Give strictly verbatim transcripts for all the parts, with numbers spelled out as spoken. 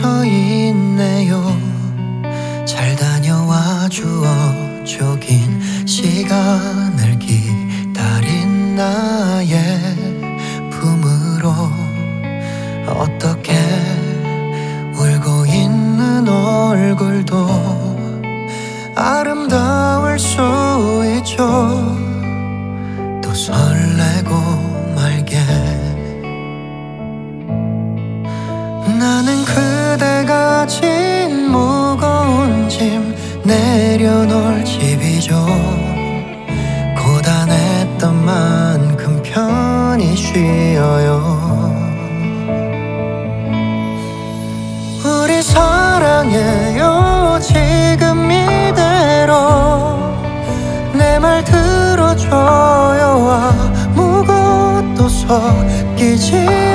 서 있네요. 잘 다녀와 주어 긴 시간을 기다린 나의 품으로 어떻게 울고 있는 얼굴도 아름다울 수 있죠. 또 설레고 말게 나는 그대가 진 무거운 짐 내려놓을 집이죠. 고단했던 만큼 편히 쉬어요. 우리 사랑해요 지금 이대로. 내 말 들어줘요. 아무것도 섞이지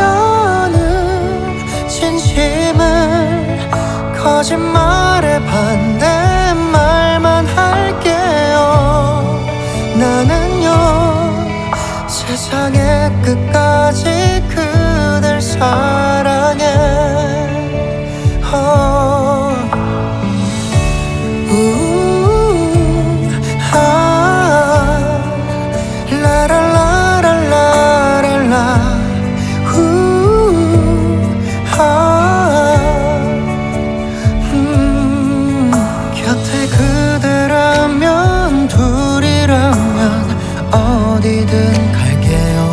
않은 진심을 거짓말에 반대말만 할게요. 나는요 세상의 끝까지 그댈 사랑해. 어. 우, 아, 라라라라라라. 우, 아, 음, 곁에 그대라면 둘이라면 어디든 갈게요.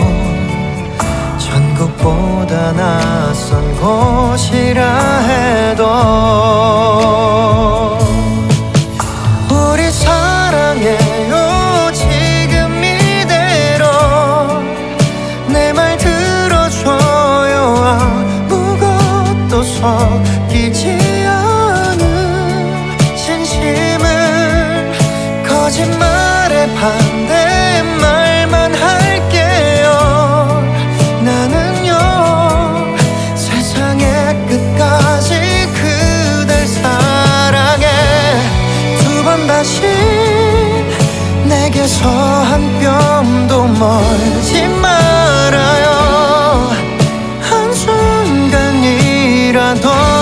전국보다 낯선 곳이라 해도 우리 사랑해요 지금 이대로. 내 말 들어줘요. 아무것도 섞이지 않은 진심을 거짓말에 반대말만 할게요. 나는요 세상의 끝까지 그댈 사랑해. 두 번 다시 내게서 한 뼘도 멀지 말아요. 한순간이라도